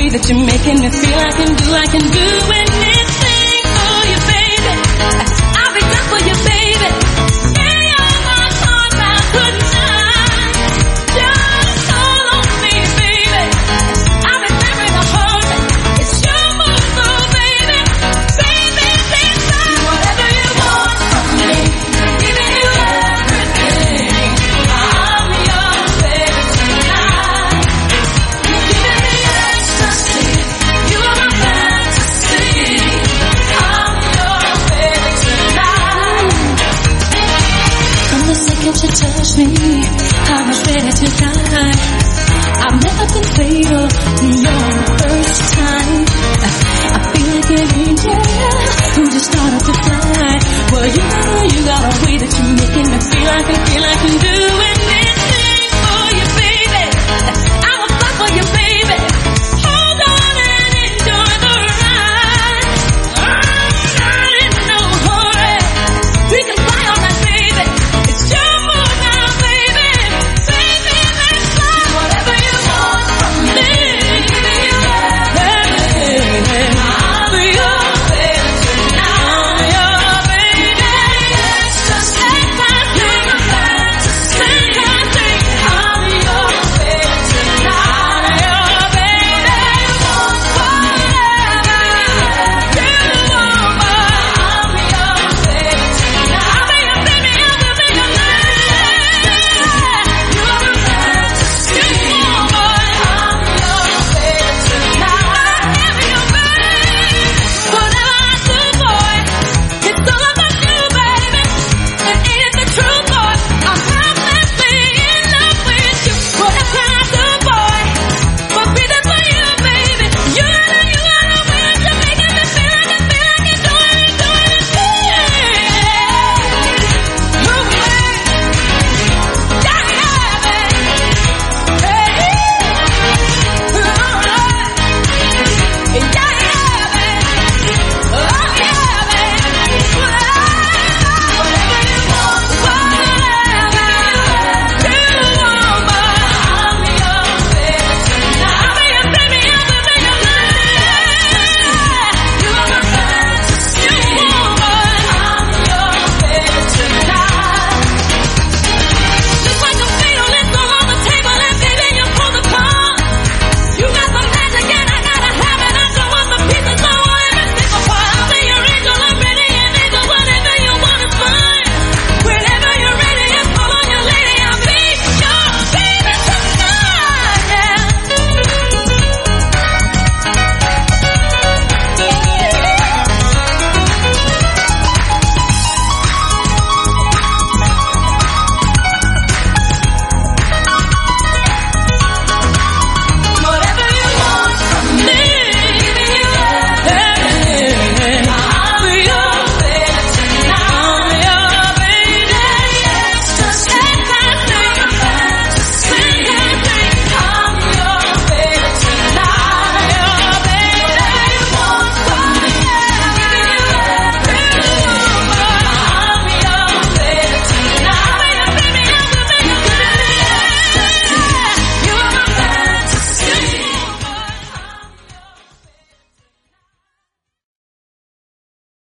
that you're making me feel I can do anything for you, baby. I'll be down for you, baby. Stay on my heart now, good night. Just call on me, baby. I'll be there in a hurry. It's your move, though, baby. Baby, please do whatever you want from me. Giving you everything. I'm your baby tonight. You're giving me ecstasy. You are my fantasy. I'm your baby tonight. From the second you touch me, I was ready to die. I've never been fatal, you're the first time. I feel like an angel who just started to fly. Well, you got a way that you're making me feel like a